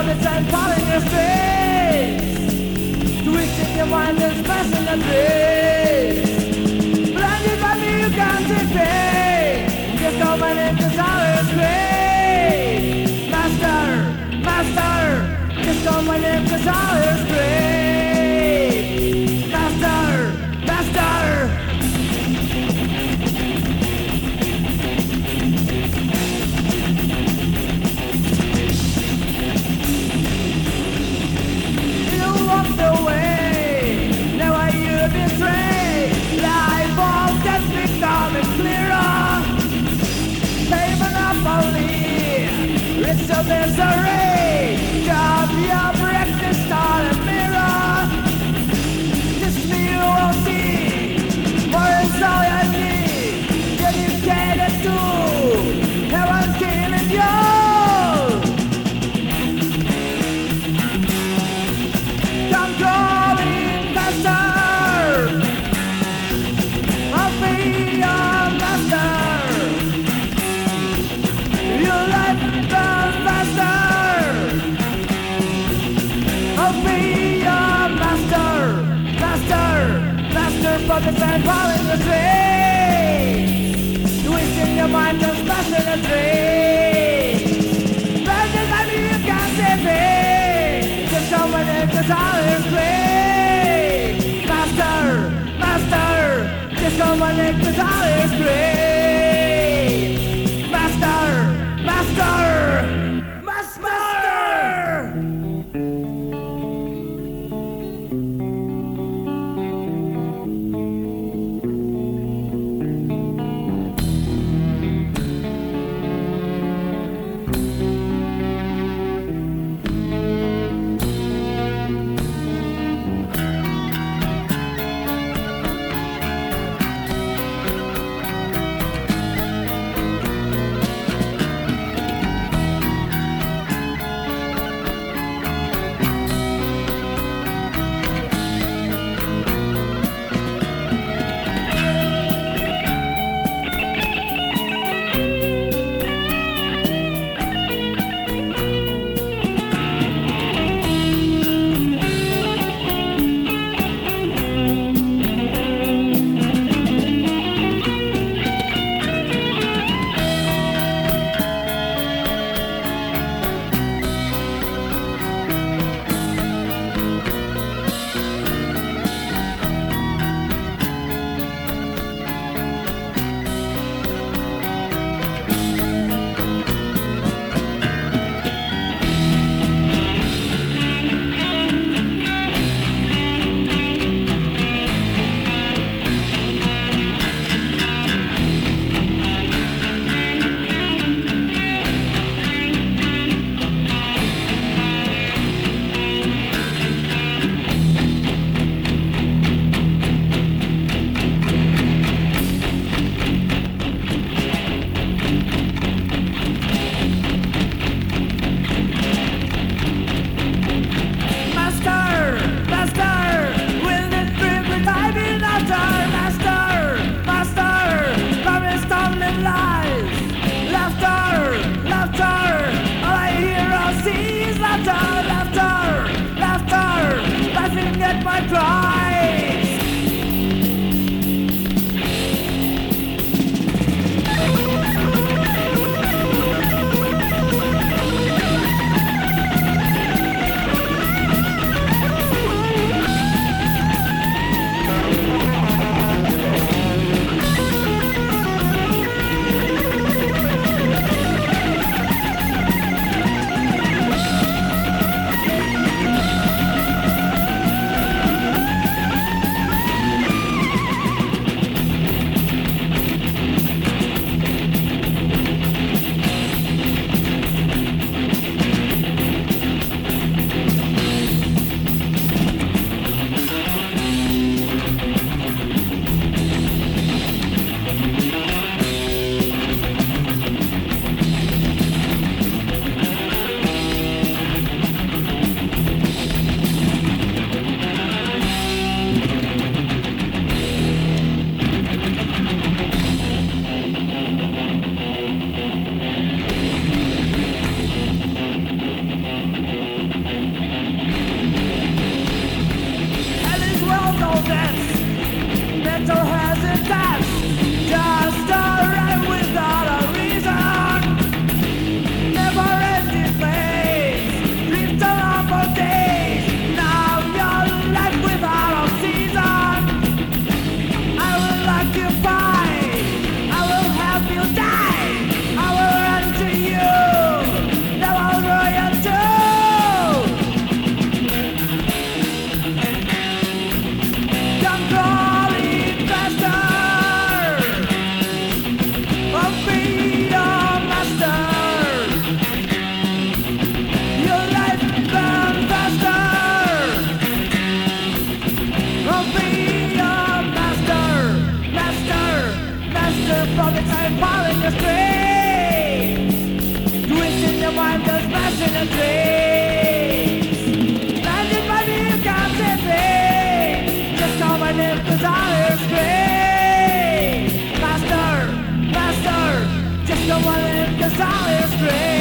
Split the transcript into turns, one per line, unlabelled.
bullets and falling your face, twisting your mind and smashing the face. Blinded by me, you can't see pain. Just call my name, cause all is great. Master, master, just call my name, cause all is great. Master, master. You walked away, now are you betrayed? Life all that's becoming clearer. Pay monopoly, it's a misery. Job your breakfast on a mirror. Just me you will see, more is all I need. Dedicated to heaven killing you. Come calling master, I'll be your master. You like the master, I'll be your master. Master, master, puppets and falling the train, twisting your mind and smashing the train. Blinded by me, you can't save me. Just call my name, cause all is great. Master, master, just call my name, cause all is great. Master, master, master. and fall in your street. Twisting your mind, just smashing the dreams. Blinded by me, you can't see me. Just call my name, cause all is great. Master, master, just call my name, cause all is great.